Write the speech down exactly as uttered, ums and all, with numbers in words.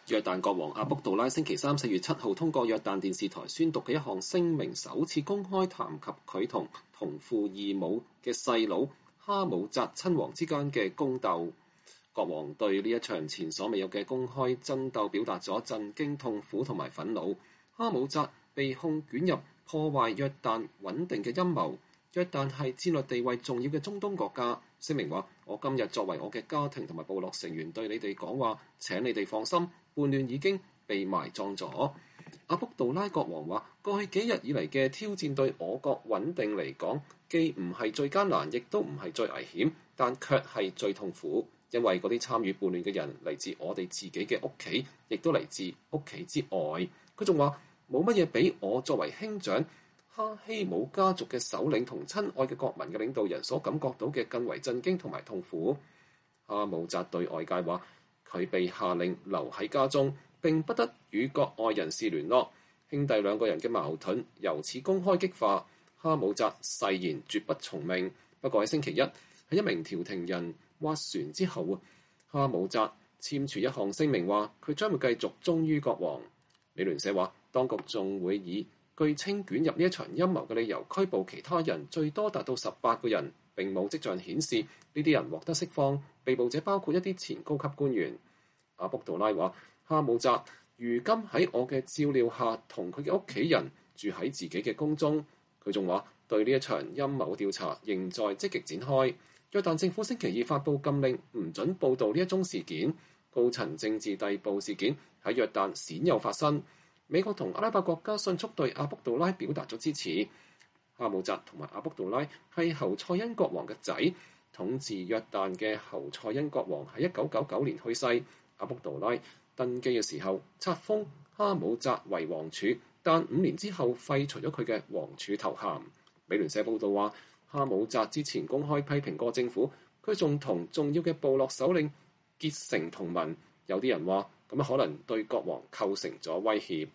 約旦國王阿卜杜拉星期三四月七號通過約旦電視台宣讀嘅一項聲明，首次公開談及佢同同父異母嘅細佬哈姆扎親王之間嘅宮鬥。國王對呢一場前所未有嘅公開爭鬥表達咗震驚、痛苦同埋憤怒。哈姆扎被控捲入破壞約旦穩定嘅陰謀。約旦係戰略地位重要嘅中東國家。聲明話：我今日作為我嘅家庭同埋部落成員對你哋講話，請你哋放心，叛亂已經被埋葬咗。阿卜杜拉國王話：過去幾日以嚟嘅挑戰對我國穩定嚟講，既唔係最艱難，亦都唔係最危險，但卻係最痛苦，因為嗰啲參與叛亂嘅人嚟自我哋自己嘅屋企，亦都嚟自屋企之外。佢仲話：冇乜嘢比我作為兄長哈希姆家族嘅首領同親愛嘅國民嘅領導人所感覺到嘅更為震驚同埋痛苦。哈姆扎對外界話：佢被下令留喺家中，並不得與國外人士聯絡。兄弟兩個人嘅矛盾由此公開激化。哈姆扎誓言絕不從命。不過喺星期一，喺一名調停人斡旋之後，哈姆扎簽署一項聲明，話佢將會繼續忠於國王。美聯社話，當局仲會以據稱捲入呢一場陰謀嘅理由拘捕其他人，最多達到十八個人。並冇跡象顯示呢啲人獲得釋放。被捕者包括一啲前高級官員。阿卜杜拉話：哈姆扎如今喺我嘅照料下，同佢嘅屋企人住喺自己嘅宮中。佢仲話對呢一場陰謀調查仍在積極展開。約旦政府星期二發布禁令，唔准報導呢一宗事件。高層政治逮捕事件喺約旦鮮有發生。美國同阿拉伯國家迅速對阿卜杜拉表達咗支持。哈姆扎同埋阿卜杜拉係侯賽因國王嘅仔，統治約旦嘅侯賽因國王喺一九九九年去世。阿卜杜拉登基嘅時候冊封哈姆扎為王儲，但五年之後廢除咗佢嘅王儲頭銜。美聯社報道話，哈姆扎之前公開批評過政府，佢仲同重要嘅部落首領結成同盟。有啲人話咁可能對國王構成咗威脅。